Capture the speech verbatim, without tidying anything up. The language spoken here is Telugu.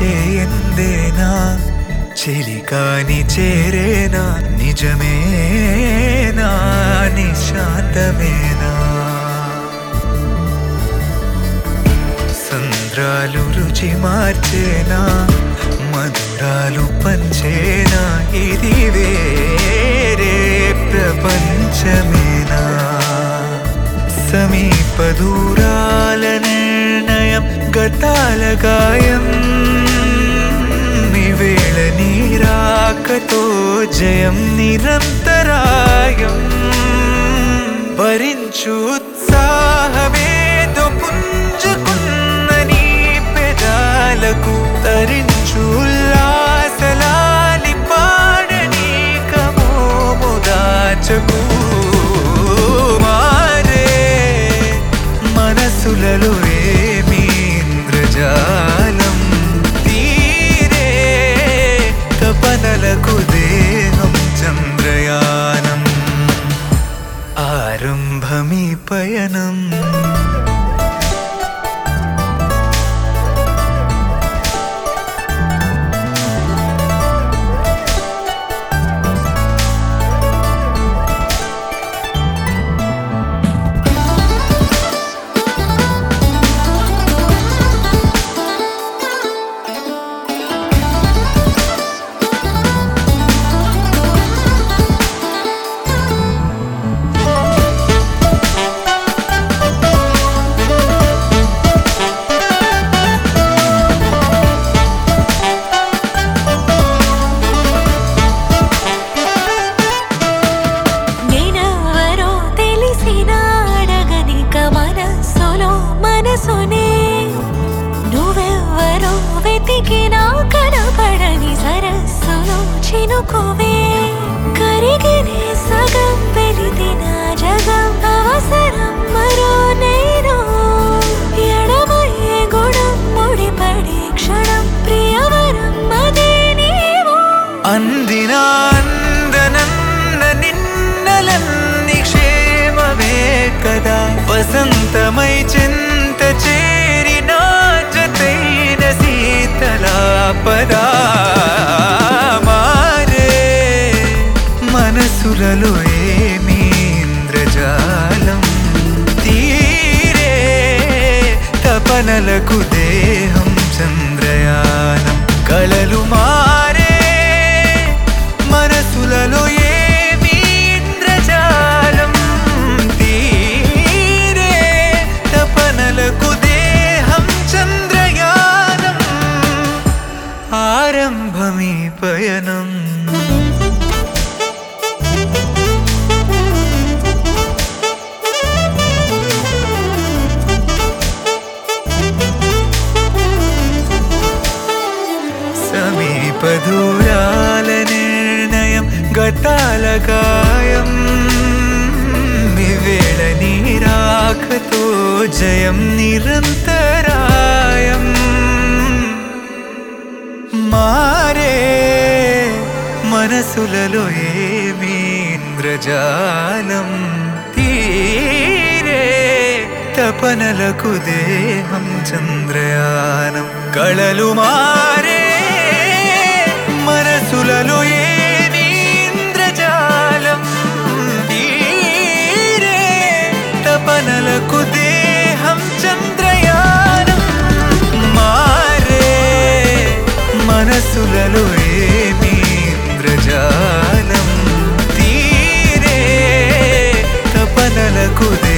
చేయందేనా చెలికాని చేరేనా నిజమేనా నిశాంతమేనా సంద్రాలు రుచి మార్చేనా మధురాలు పంచేనా ఇది వేరే ప్రపంచమేనా సమీప దూరాల నిర్ణయం గతాల గాయం నివేళ నీరాకతో జయం నిరంతరాయం భరించు ఉత్సాహమేదో పుంజుకున్న నీ పెదాలకు తరించు ఉల్లాసలాలి పాడని కమోము దాచకు మనసులలో ఏమీ ఇంద్రజాలం తీరే తపనలకు దేహం చంద్రయానం ఆరంభమీ పయనం నువ్వెవ్వరో వెతికినా కనపడని సరస్సులో చినుకువే కరిగినే సగం వెలితిన జగం అవసరం మరో నేను ఎడమయ్యే గుణం ముడిపడే క్షణం ప్రియవరం అదే నీవు అందిన అందనన్న నిన్నలన్ని క్షేమమే కదా వసంతమై చింత చేరిన జతైన శీతలాపదా మారే మనసులలో ఏమీ ఇంద్రజాలం తీరే తపనలకు దేహం చంద్రయానం కలలు మారే మనసులలో ఏమీ ఇంద్రజాలం తీరే తపనలకు దేహం చంద్రయానం ఆరంభమీ పయనం సమీప దూరాల నిర్ణయం గతాల గాయం నివేళ నీరాకతో జయం నిరంతరాయం మారే మనసులలో ఏమీ ఇంద్రజాలం తీరే తపనలకు దేహం చంద్రయానం కళలు మారే మనసులలో ఏమీ ఇంద్రజాలం తీరే తపనలకు దేహం చంద్రయానం మారే మనసులలో ఏమీ ఇంద్రజాలం తీరే తపనలకు